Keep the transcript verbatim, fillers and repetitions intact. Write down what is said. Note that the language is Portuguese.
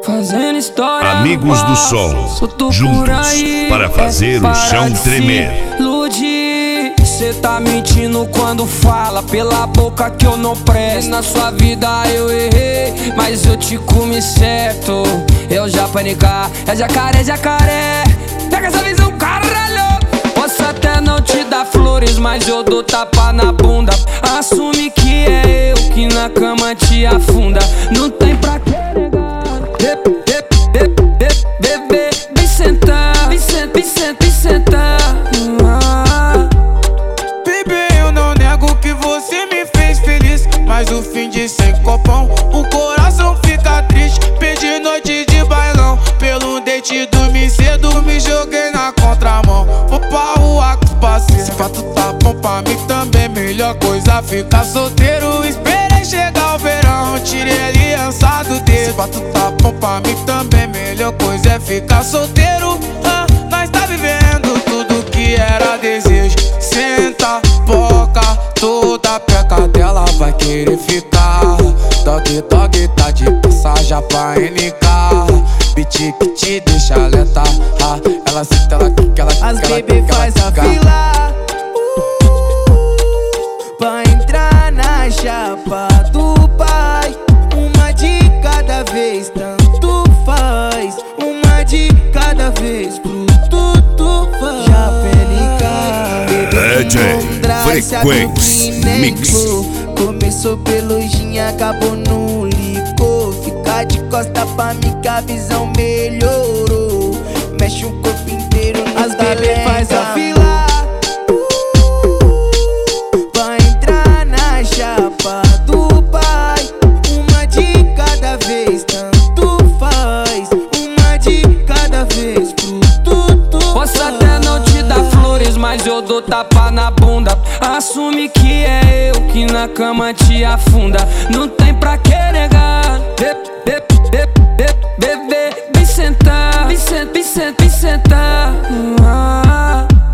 Fazendo história. Amigos do Sol, juntos aí, para fazer é, o chão tremer. Iludir, cê tá mentindo quando fala pela boca que eu não presto. Na sua vida eu errei, mas eu te comi certo. Eu já panicar, é jacaré, jacaré. Pega essa visão, caralho. Posso até não te dar flores, mas eu dou tapa na bunda. Assume que é eu que na cama te afunda. Não tem pra que negar. Bebê, vem sentar, vem sentar, vem sentar, vem sentar. Bebê, eu não nego que você me fez feliz, mas o fim de sem copão, o coração fica triste. Perdi noite de bailão, pelo date dormi cedo, me joguei na contramão. Vou pra rua com os parceiros, se pra tu tá bom pra mim também, melhor coisa ficar solteiro. Esperei chegar o verão, tirei a aliança do dedo. Se pra tu tá bom pra mim também, melhor coisa é ficar solteiro. ah, Nós tá vivendo tudo que era desejo. Senta, boca, toda peca dela vai querer ficar. Dog, dog, tá de passagem pra N K. Beat que te deixa lenta, ah, ela senta, ela quica, ela quica. As baby faz a fila pra entrar na chapa do pai. Uma de cada vez, tanto faz. Uma de cada vez, pro tudo faz. Já pelica, D J Frequency Mix. Começou pelo gin, acabou no licor. Fica de costa pra mim que a visão melhorou. Mexe o corpo inteiro, as baby faz a fila pra entrar na chapa do pai. Uma de cada vez, tanto faz. Uma de cada vez, pro tudo. Posso até não te dar flores, mas eu dou tapa na bunda. Assume que é eu que na cama te afunda. Não tem pra que negar.